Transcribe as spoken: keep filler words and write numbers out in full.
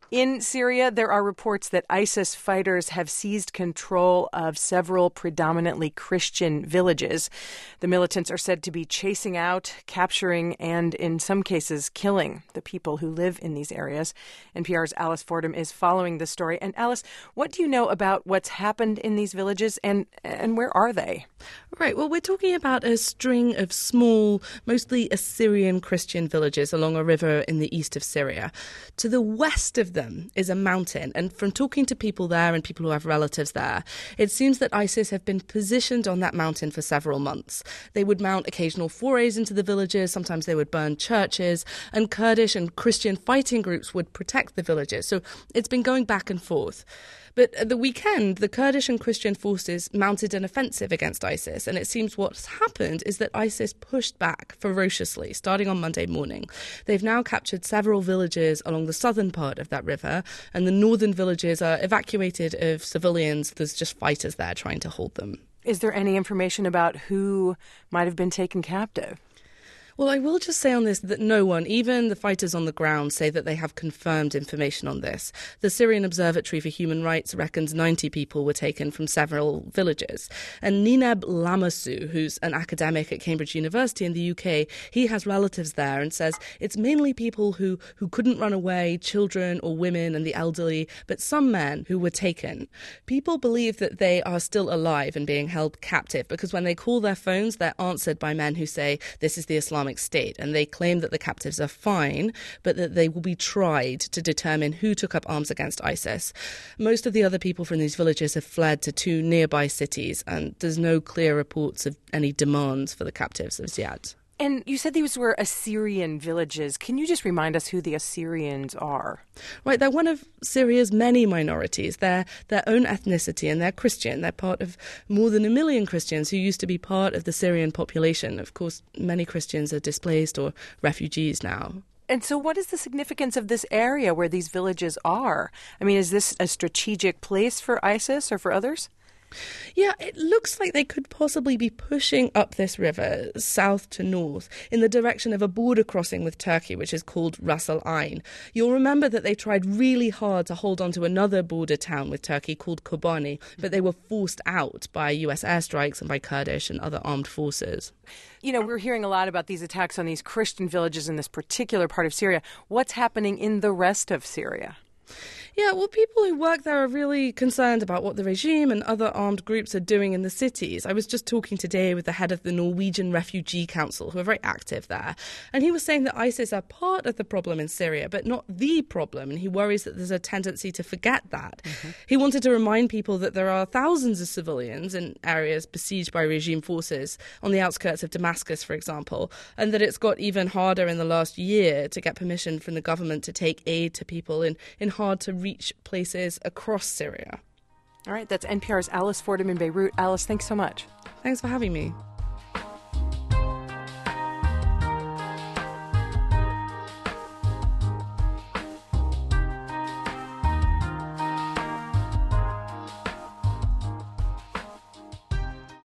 In Syria, there are reports that ISIS fighters have seized control of several predominantly Christian villages. The militants are said to be chasing out, capturing, and in some cases killing the people who live in these areas. N P R's Alice Fordham is following the story. And Alice, what do you know about what's happened in these villages, and, and where are they? Right, well, we're talking about a string of small, mostly Assyrian Christian villages along a river in the east of Syria. To the west of them is a mountain, and from talking to people there and people who have relatives there, it seems that ISIS have been positioned on that mountain for several months. They would mount occasional forays into the villages, sometimes they would burn churches, and Kurdish and Christian fighting groups would protect the villages. So it's been going back and forth. But at the weekend, the Kurdish and Christian forces mounted an offensive against ISIS, and it seems what's happened is that ISIS pushed back ferociously, starting on Monday morning. They've now captured several villages along the southern part of that river, and the northern villages are evacuated of civilians. There's just fighters there trying to hold them. Is there any information about who might have been taken captive? Well, I will just say on this that no one, even the fighters on the ground, say that they have confirmed information on this. The Syrian Observatory for Human Rights reckons ninety people were taken from several villages. And Nineb Lamassu, who's an academic at Cambridge University in the U K, he has relatives there and says it's mainly people who, who couldn't run away, children or women and the elderly, but some men who were taken. People believe that they are still alive and being held captive because when they call their phones, they're answered by men who say this is the Islamic State, and they claim that the captives are fine, but that they will be tried to determine who took up arms against ISIS. Most of the other people from these villages have fled to two nearby cities, and there's no clear reports of any demands for the captives as yet. And you said these were Assyrian villages. Can you just remind us who the Assyrians are? Right, they're one of Syria's many minorities. They're their own ethnicity, and they're Christian. They're part of more than a million Christians who used to be part of the Syrian population. Of course, many Christians are displaced or refugees now. And so what is the significance of this area where these villages are? I mean, is this a strategic place for ISIS or for others? Yeah, it looks like they could possibly be pushing up this river, south to north, in the direction of a border crossing with Turkey, which is called Ras Al Ain. You'll remember that they tried really hard to hold on to another border town with Turkey called Kobani, but they were forced out by U S airstrikes and by Kurdish and other armed forces. You know, we're hearing a lot about these attacks on these Christian villages in this particular part of Syria. What's happening in the rest of Syria? Yeah, well, people who work there are really concerned about what the regime and other armed groups are doing in the cities. I was just talking today with the head of the Norwegian Refugee Council, who are very active there, and he was saying that ISIS are part of the problem in Syria, but not the problem, and he worries that there's a tendency to forget that. Mm-hmm. He wanted to remind people that there are thousands of civilians in areas besieged by regime forces, on the outskirts of Damascus, for example, and that it's got even harder in the last year to get permission from the government to take aid to people in, in hard-to-reach places across Syria. All right, that's N P R's Alice Fordham in Beirut. Alice, thanks so much. Thanks for having me.